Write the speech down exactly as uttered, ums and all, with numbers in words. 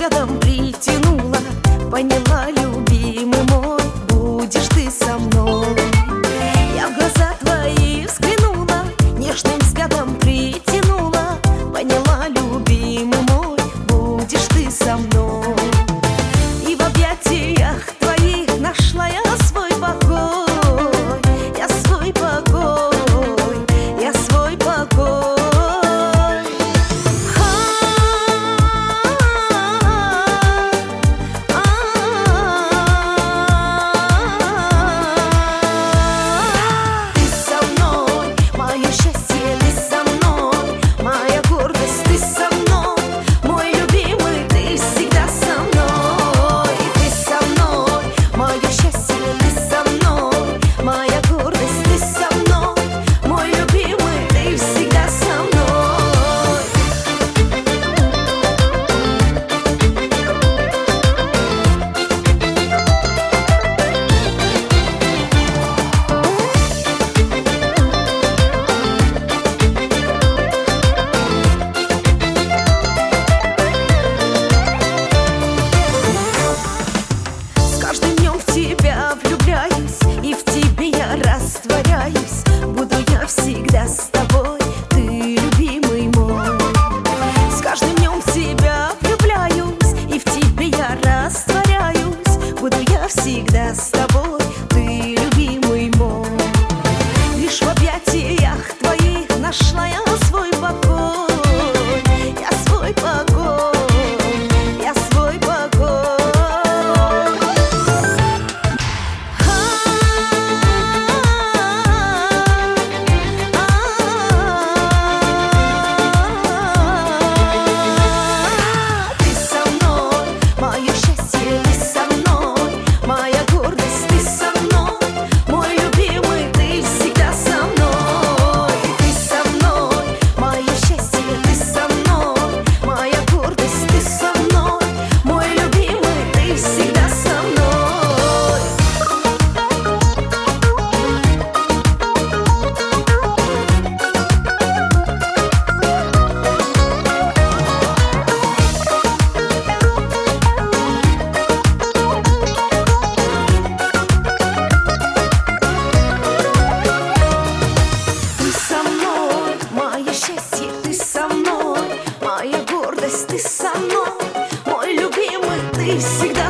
взглядом притянула, поняла, любимый мой, будешь ты со мной. Я в глаза твои взглянула, нежным взглядом притянула, поняла, любимый мой, будешь ты со мной. И в объятиях твоих нашла я свой покой, я свой покой, я свой покой. И в тебе я растворяюсь, буду я всегда с тобой, ты любимый мой. С каждым днем в тебя влюбляюсь, и в тебе я растворяюсь, буду я всегда с тобой, ты любимый мой. Лишь в объятиях твоих нашла я свой покой, я свой покой, я свой покой. Ты со мной, мой любимый, ты всегда